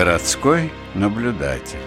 Городской наблюдатель.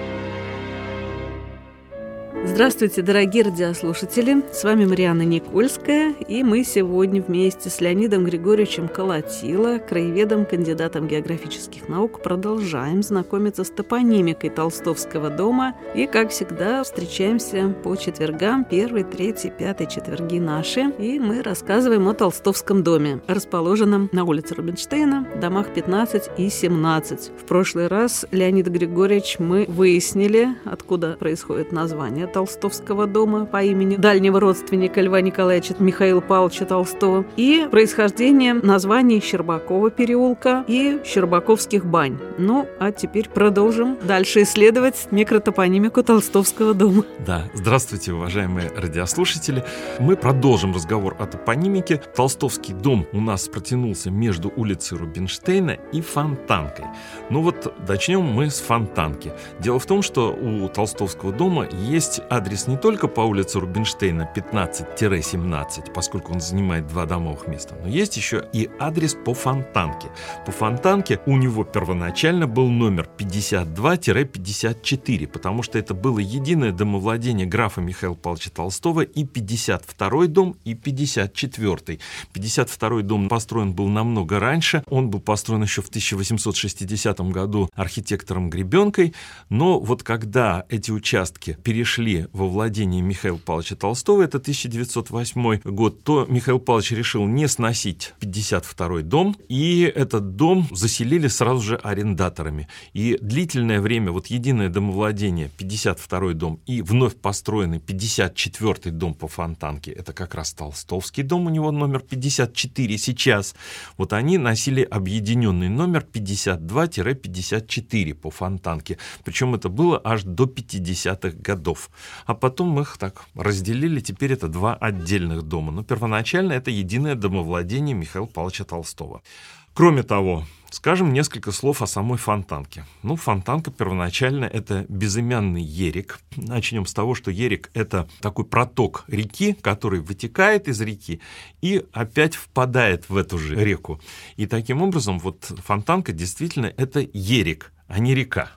Здравствуйте, дорогие радиослушатели! С вами Марианна Никольская, и мы сегодня вместе с Леонидом Григорьевичем Колотило, краеведом, кандидатом географических наук, продолжаем знакомиться с топонимикой Толстовского дома. И, как всегда, встречаемся по четвергам, 1, 3, 5 четверги наши, и мы рассказываем о Толстовском доме, расположенном на улице Рубинштейна, в домах 15 и 17. В прошлый раз, Леонид Григорьевич, мы выяснили, откуда происходит название Толстовского дома по имени дальнего родственника Льва Николаевича Михаила Павловича Толстого и происхождение названий Щербакова переулка и Щербаковских бань. Ну, а теперь продолжим дальше исследовать микротопонимику Толстовского дома. Да, здравствуйте, уважаемые радиослушатели. Мы продолжим разговор о топонимике. Толстовский дом у нас протянулся между улицей Рубинштейна и Фонтанкой. Ну вот, начнем мы с Фонтанки. Дело в том, что у Толстовского дома есть адрес не только по улице Рубинштейна 15-17, поскольку он занимает два домовых места, но есть еще и адрес по Фонтанке. По Фонтанке у него первоначально был номер 52-54, потому что это было единое домовладение графа Михаила Павловича Толстого, и 52-й дом, и 54-й. 52-й дом построен был намного раньше, он был построен еще в 1860 году архитектором Гребенкой, но вот когда эти участки перешли во владение Михаила Павловича Толстого, это 1908 год, то Михаил Павлович решил не сносить 52-й дом, и этот дом заселили сразу же арендаторами. И длительное время вот единое домовладение, 52-й дом, и вновь построенный 54-й дом по Фонтанке, это как раз Толстовский дом, у него номер 54 сейчас, вот они носили объединенный номер 52-54 по Фонтанке, причем это было аж до 50-х годов. А потом мы их так разделили, теперь это два отдельных дома. Но первоначально это единое домовладение Михаила Павловича Толстого. Кроме того, скажем несколько слов о самой Фонтанке. Ну, Фонтанка первоначально это безымянный ерик. Начнем с того, что ерик — это такой проток реки, который вытекает из реки и опять впадает в эту же реку. И таким образом вот Фонтанка действительно это ерик, а не река.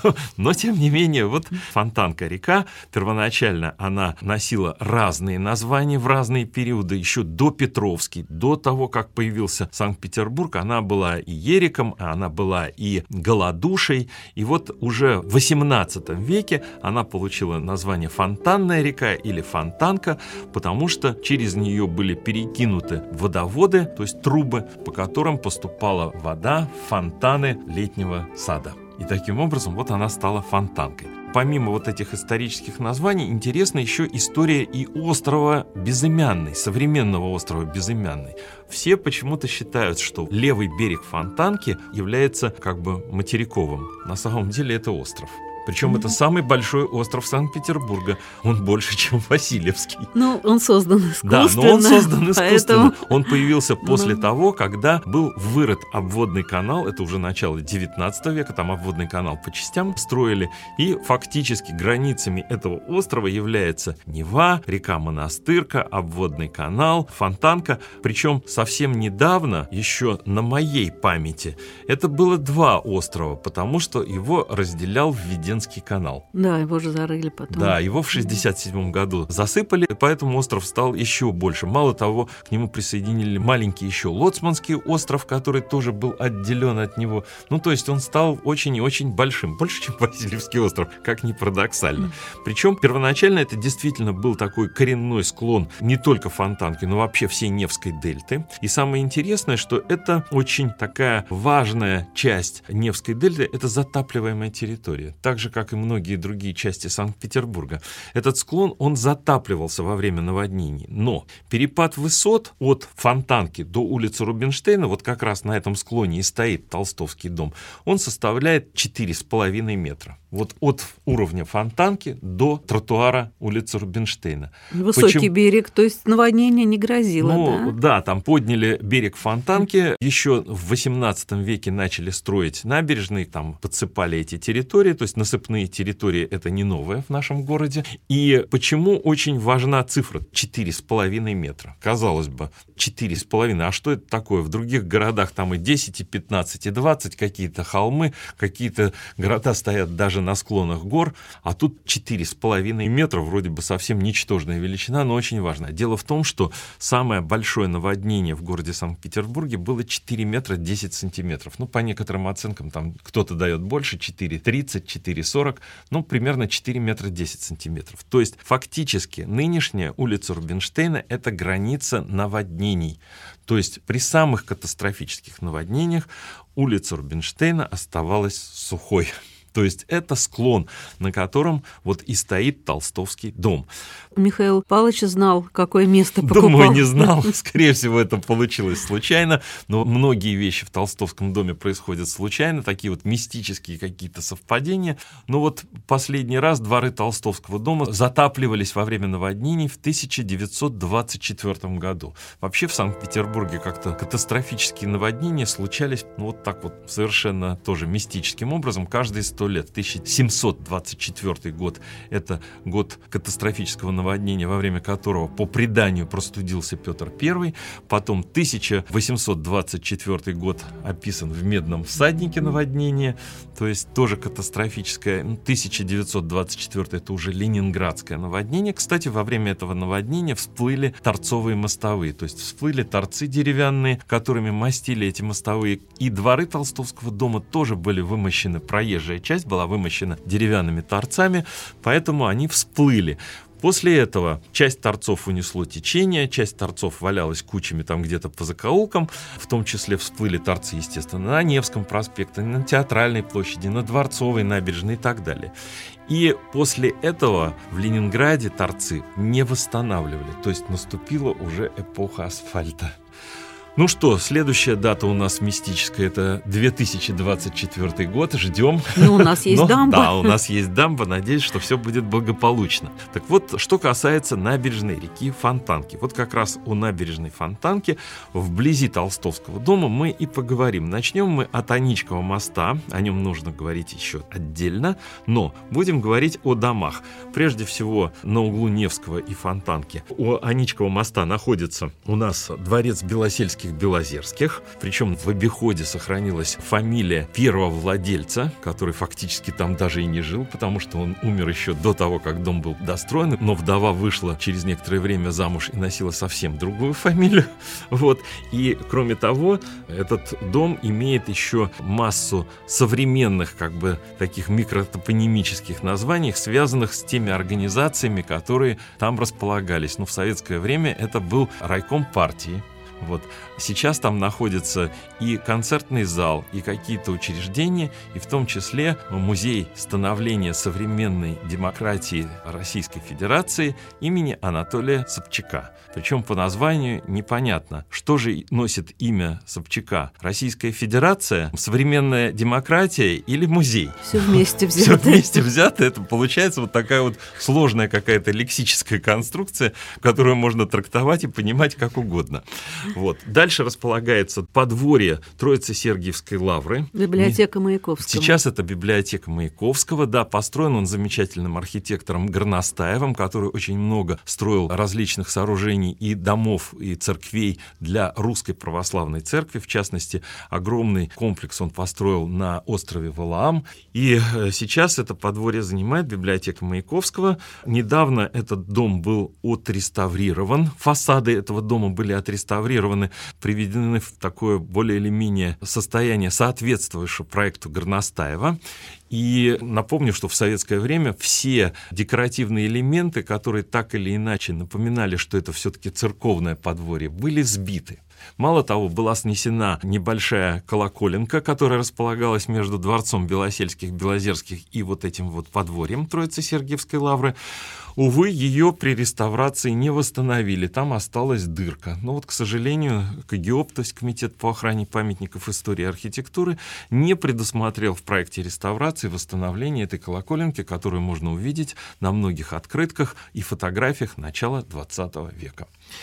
Но тем не менее, вот Фонтанка река, первоначально она носила разные названия в разные периоды, еще до Петровский, до того, как появился Санкт-Петербург, она была и ериком, она была и голодушей, и вот уже в XVIII веке она получила название Фонтанная река или Фонтанка, потому что через нее были перекинуты водоводы, то есть трубы, по которым поступала вода в фонтаны летнего сада. И таким образом вот она стала Фонтанкой. Помимо вот этих исторических названий, интересна еще история и острова Безымянный, современного острова Безымянный. Все почему-то считают, что левый берег Фонтанки является как бы материковым. На самом деле это остров. Причем это самый большой остров Санкт-Петербурга. Он больше, чем Васильевский. Ну, он создан искусственно. Да, но он создан искусственно. Поэтому... Он появился после того, когда был вырыт обводный канал. Это уже начало 19 века. Там обводный канал по частям строили. И фактически границами этого острова является Нева, река Монастырка, обводный канал, Фонтанка. Причем совсем недавно, еще на моей памяти, это было два острова, потому что его разделял Введенский канал. Да, его же зарыли потом. Да, его в 1967 году засыпали, поэтому остров стал еще больше. Мало того, к нему присоединили маленький еще Лоцманский остров, который тоже был отделен от него. Ну, то есть он стал очень и очень большим. Больше, чем Васильевский остров, как ни парадоксально. Причем первоначально это действительно был такой коренной склон не только Фонтанки, но вообще всей Невской дельты. И самое интересное, что это очень такая важная часть Невской дельты, это затапливаемая территория. Так же, как и многие другие части Санкт-Петербурга. Этот склон, он затапливался во время наводнений. Но перепад высот от Фонтанки до улицы Рубинштейна, вот как раз на этом склоне и стоит Толстовский дом, он составляет 4,5 метра. Вот от уровня Фонтанки до тротуара улицы Рубинштейна. Высокий берег, то есть наводнение не грозило, да? Да, там подняли берег Фонтанки. Еще в XVIII веке начали строить набережные, там подсыпали эти территории, то есть на насыпные территории — это не новое в нашем городе. И почему очень важна цифра 4,5 метра? Казалось бы, 4,5, а что это такое? В других городах там и 10, и 15, и 20, какие-то холмы, какие-то города стоят даже на склонах гор, а тут 4,5 метра, вроде бы совсем ничтожная величина, но очень важна. Дело в том, что самое большое наводнение в городе Санкт-Петербурге было 4 метра 10 сантиметров. Ну, по некоторым оценкам, там кто-то дает больше, 4,30, 4,40, ну, примерно 4 метра 10 сантиметров. То есть, фактически, нынешняя улица Рубинштейна — это граница наводнений. То есть, при самых катастрофических наводнениях улица Рубинштейна оставалась сухой. То есть это склон, на котором вот и стоит Толстовский дом. Михаил Павлович знал, какое место покупал. Думаю, не знал. Скорее всего, это получилось случайно. Но многие вещи в Толстовском доме происходят случайно, такие вот мистические какие-то совпадения. Но вот последний раз дворы Толстовского дома затапливались во время наводнений в 1924 году. Вообще в Санкт-Петербурге как-то катастрофические наводнения случались, ну, вот так вот совершенно тоже мистическим образом каждые 100 лет. 1724 год — это год катастрофического наводнения, во время которого, по преданию, простудился Петр I. Потом 1824 год описан в «Медном всаднике» наводнение, то есть тоже катастрофическое. 1924 — это уже ленинградское наводнение. Кстати, во время этого наводнения всплыли торцовые мостовые, то есть всплыли торцы деревянные, которыми мастили эти мостовые. И дворы Толстовского дома тоже были вымощены, проезжая часть была вымощена деревянными торцами, поэтому они всплыли. После этого часть торцов унесло течение, часть торцов валялась кучами там где-то по закоулкам, в том числе всплыли торцы, естественно, на Невском проспекте, на Театральной площади, на Дворцовой набережной и так далее. И после этого в Ленинграде торцы не восстанавливали, то есть наступила уже эпоха асфальта. Ну что, следующая дата у нас мистическая, это 2024 год, ждем. Ну, у нас есть дамба. Да, у нас есть дамба, надеюсь, что все будет благополучно. Так вот, что касается набережной реки Фонтанки. Вот как раз о набережной Фонтанки вблизи Толстовского дома мы и поговорим. Начнем мы от Аничкова моста, о нем нужно говорить еще отдельно, но будем говорить о домах. Прежде всего, на углу Невского и Фонтанки у Аничкова моста находится у нас дворец Белозерских, причем в обиходе сохранилась фамилия первого владельца, который фактически там даже и не жил, потому что он умер еще до того, как дом был достроен, но вдова вышла через некоторое время замуж и носила совсем другую фамилию. Вот. И кроме того, этот дом имеет еще массу современных, как бы таких микротопонимических названий, связанных с теми организациями, которые там располагались. Но в советское время это был райком партии. Вот. Сейчас там находится и концертный зал, и какие-то учреждения, и в том числе музей становления современной демократии Российской Федерации имени Анатолия Собчака. Причем по названию непонятно, что же носит имя Собчака: Российская Федерация, современная демократия или музей? Все вместе взято. Все вместе взято. Это получается вот такая вот сложная какая-то лексическая конструкция, которую можно трактовать и понимать как угодно. Вот. Дальше располагается подворье Троице-Сергиевской лавры. Библиотека Маяковского. Сейчас это библиотека Маяковского. Да, построен он замечательным архитектором Горностаевым, который очень много строил различных сооружений и домов, и церквей для Русской Православной Церкви. В частности, огромный комплекс он построил на острове Валаам. И сейчас это подворье занимает библиотека Маяковского. Недавно этот дом был отреставрирован. Фасады этого дома были отреставрированы, приведены в такое более или менее состояние, соответствующее проекту Горностаева. И напомню, что в советское время все декоративные элементы, которые так или иначе напоминали, что это все-таки церковное подворье, были сбиты. Мало того, была снесена небольшая колоколенка, которая располагалась между дворцом Белозерских и вот этим вот подворьем Троице-Сергиевской лавры. Увы, ее при реставрации не восстановили, там осталась дырка. Но вот, к сожалению, КГИОП, то есть Комитет по охране памятников истории и архитектуры, не предусмотрел в проекте реставрации восстановление этой колоколенки, которую можно увидеть на многих открытках и фотографиях начала XX века.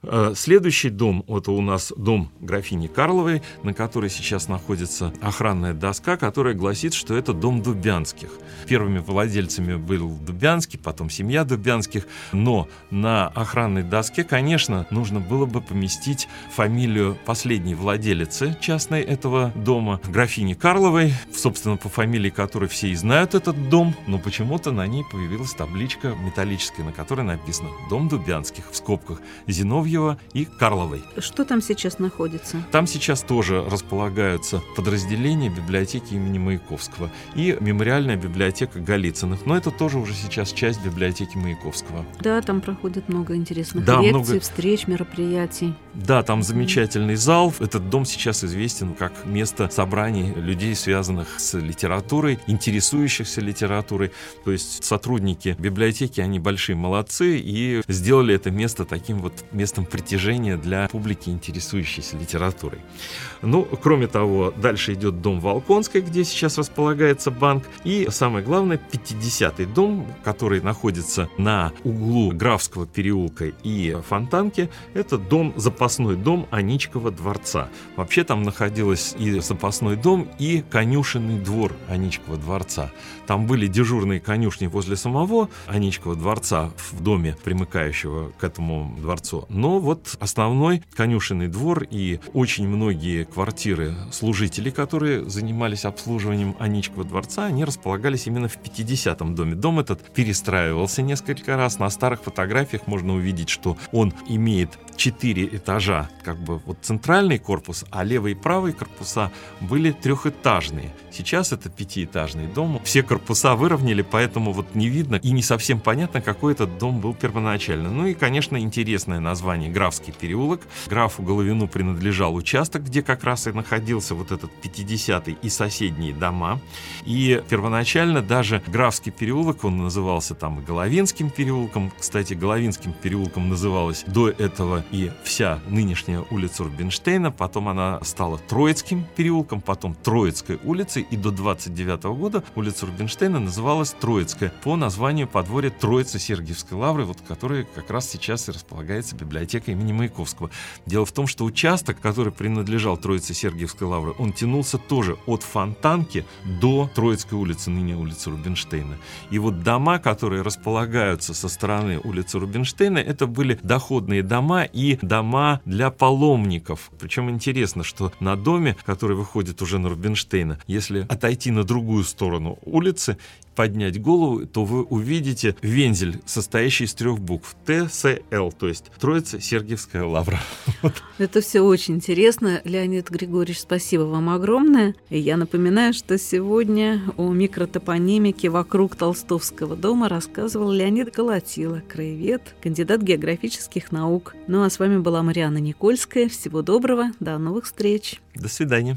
Следующий дом, это у нас дом графини Карловой, на которой сейчас находится охранная доска, которая гласит, что это дом Дубянских. Первыми владельцами был Дубянский, потом семья Дубянских, но на охранной доске, конечно, нужно было бы поместить фамилию последней владелицы частной этого дома, графини Карловой, собственно, по фамилии которой все и знают этот дом, но почему-то на ней появилась табличка металлическая, на которой написано «Дом Дубянских», в скобках, Зиновьева и Карловой. Что там сейчас находится? Там сейчас тоже располагаются подразделения библиотеки имени Маяковского и мемориальная библиотека Голицыных, но это тоже уже сейчас часть библиотеки Маяковского. Да, там проходит много интересных Да, лекций, встреч, мероприятий. Да, там замечательный зал. Этот дом сейчас известен как место собраний людей, связанных с литературой, интересующихся литературой. То есть сотрудники библиотеки, они большие молодцы и сделали это место таким вот местом притяжения для публики, интересующейся литературой. Ну, кроме того, дальше идет дом Волконской, где сейчас располагается банк. И самое главное, 50-й дом, который находится на углу Графского переулка и Фонтанки, это запасной дом Аничкова дворца. Вообще там находилось и запасной дом, и конюшенный двор Аничкова дворца. Там были дежурные конюшни возле самого Аничкова дворца в доме, примыкающего к этому дворцу. Но вот основной конюшенный двор и очень многие квартиры служителей, которые занимались обслуживанием Аничкова дворца, они располагались именно в 50-м доме. Дом этот перестраивался несколько раз. На старых фотографиях можно увидеть, что он имеет 4 этажа, как бы вот центральный корпус, а левый и правый корпуса были трехэтажные. Сейчас это 5-этажный дом. Все корпуса выровняли, поэтому вот не видно и не совсем понятно, какой этот дом был первоначально. Ну и, конечно, интересное название Графский переулок. Графу Головину принадлежал участок, где как раз и находился вот этот 50-й и соседние дома. И первоначально даже Графский переулок, он назывался там и Головинским переулком. Кстати, Головинским переулком называлась до этого и вся нынешняя улица Рубинштейна. Потом она стала Троицким переулком, потом Троицкой улицей. И до 29 года улица Рубинштейна называлась Троицкая по названию подворья Троицы-Сергиевской лавры, вот которой как раз сейчас и располагается библиотека имени Маяковского. Дело в том, что участок, который принадлежал Троице-Сергиевской лавры, он тянулся тоже от Фонтанки до Троицкой улицы, ныне улицы Рубинштейна. И вот дома, которые располагаются со стороны улицы Рубинштейна, это были доходные дома и дома для паломников. Причем интересно, что на доме, который выходит уже на Рубинштейна, если отойти на другую сторону улицы, поднять голову, то вы увидите вензель, состоящий из 3 букв ТСЛ, то есть Троице-Сергиевская лавра. Это все очень интересно. Леонид Григорьевич, спасибо вам огромное. И я напоминаю, что сегодня о микротопонимике вокруг Толстовского дома рассказывал Леонид Колотило, краевед, кандидат географических наук. Ну а с вами была Марианна Никольская. Всего доброго, до новых встреч. До свидания.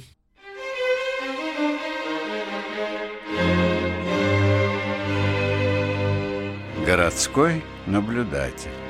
Городской наблюдатель.